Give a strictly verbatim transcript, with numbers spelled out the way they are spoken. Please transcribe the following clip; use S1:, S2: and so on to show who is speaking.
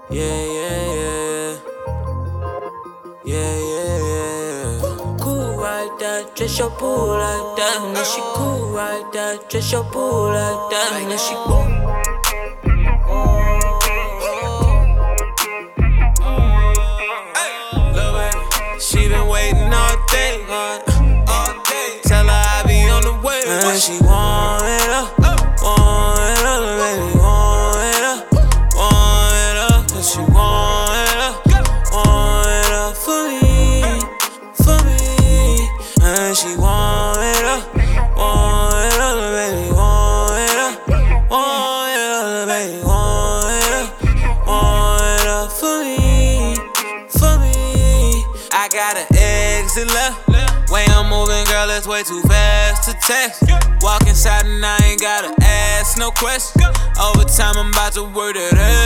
S1: Yeah, yeah, yeah. Yeah, yeah, yeah. Cool like that, dress your boo like that. And she cool like that, dress your boo like that. And she cool. She been waiting all day, all day. Tell her I be on the way. And she want it up, want it up, baby, want it up, want it up. And she want it up, want it up for me, for me. And she want it up, want it up, baby, want it up, want it up, baby, want it up, want it up for me, for me. I got an exit left. Way I'm moving, girl, it's way too fast to text. Walk inside and I ain't gotta ask no question. Over time, I'm about to work that ass.